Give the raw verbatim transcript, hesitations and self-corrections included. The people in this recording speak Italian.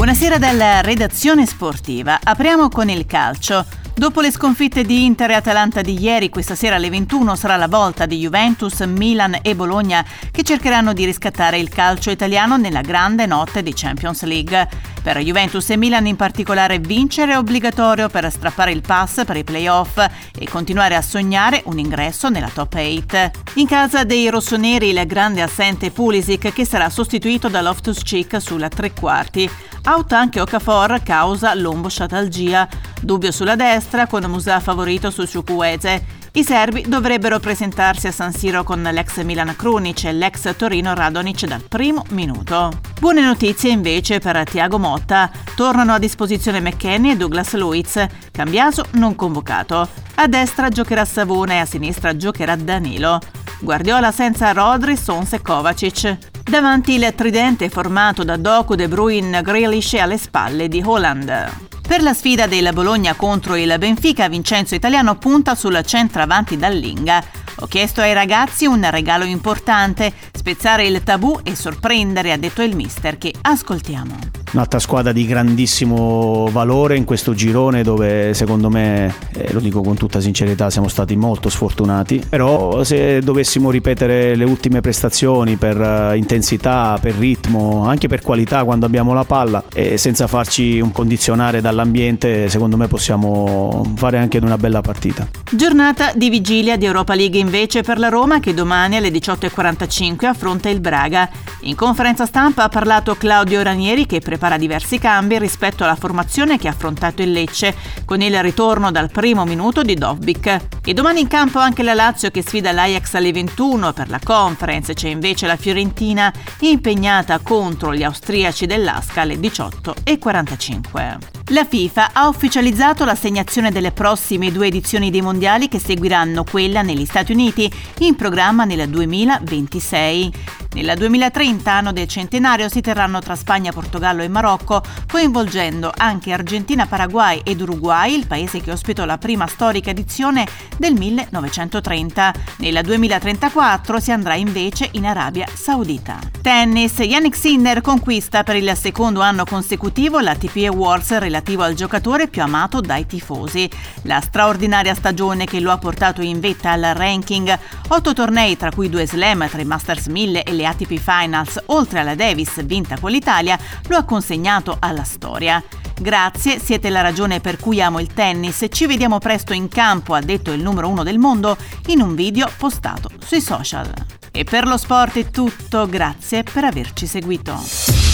Buonasera dalla redazione sportiva. Apriamo con il calcio. Dopo le sconfitte di Inter e Atalanta di ieri, questa sera alle ventuno sarà la volta di Juventus, Milan e Bologna che cercheranno di riscattare il calcio italiano nella grande notte di Champions League. Per Juventus e Milan in particolare vincere è obbligatorio per strappare il pass per i play-off e continuare a sognare un ingresso nella top otto. In casa dei rossoneri il grande assente Pulisic, che sarà sostituito da Loftus-Cheek sulla tre quarti. Out anche Okafor causa lombosciatalgia. Dubbio sulla destra con Musà favorito su Chukwueze. I serbi dovrebbero presentarsi a San Siro con l'ex Milan Krunic e l'ex Torino Radonic dal primo minuto. Buone notizie invece per Thiago Motta. Tornano a disposizione McKennie e Douglas Luiz. Cambiaso non convocato. A destra giocherà Savona e a sinistra giocherà Danilo. Guardiola senza Rodri, Sons e Kovacic. Davanti il tridente formato da Doku, De Bruyne, Grealish e alle spalle di Haaland. Per la sfida del Bologna contro il Benfica, Vincenzo Italiano punta sul centravanti Dallinga. Ho chiesto ai ragazzi un regalo importante, spezzare il tabù e sorprendere, ha detto il mister, che ascoltiamo. Un'altra squadra di grandissimo valore in questo girone dove secondo me, eh, lo dico con tutta sincerità, siamo stati molto sfortunati, però se dovessimo ripetere le ultime prestazioni per uh, intensità, per ritmo, anche per qualità quando abbiamo la palla e senza farci un condizionare dall'ambiente, secondo me possiamo fare anche una bella partita. Giornata di vigilia di Europa League invece per la Roma, che domani alle diciotto e quarantacinque affronta il Braga. In conferenza stampa ha parlato Claudio Ranieri, che prepara diversi cambi rispetto alla formazione che ha affrontato il Lecce, con il ritorno dal primo minuto di Dovbyk. E domani in campo anche la Lazio, che sfida l'Ajax alle ventuno. Per la conference c'è invece la Fiorentina impegnata contro gli austriaci dell'Asca alle diciotto e quarantacinque. La FIFA ha ufficializzato l'assegnazione delle prossime due edizioni dei mondiali, che seguiranno quella negli Stati Uniti, in programma nel duemilaventisei. Nel duemilatrenta, anno del centenario, si terranno tra Spagna, Portogallo e Marocco, coinvolgendo anche Argentina, Paraguay ed Uruguay, il paese che ospitò la prima storica edizione del millenovecentotrenta. Nel duemilatrentaquattro si andrà invece in Arabia Saudita. Tennis. Jannik Sinner conquista per il secondo anno consecutivo l'A T P Awards relativo al giocatore più amato dai tifosi. La straordinaria stagione che lo ha portato in vetta al ranking, otto tornei tra cui due slam, tre Masters mille e le A T P Finals, oltre alla Davis vinta con l'Italia, lo ha consegnato alla storia. Grazie, siete la ragione per cui amo il tennis. Ci vediamo presto in campo, ha detto il numero uno del mondo in un video postato sui social. E per lo sport è tutto, grazie per averci seguito.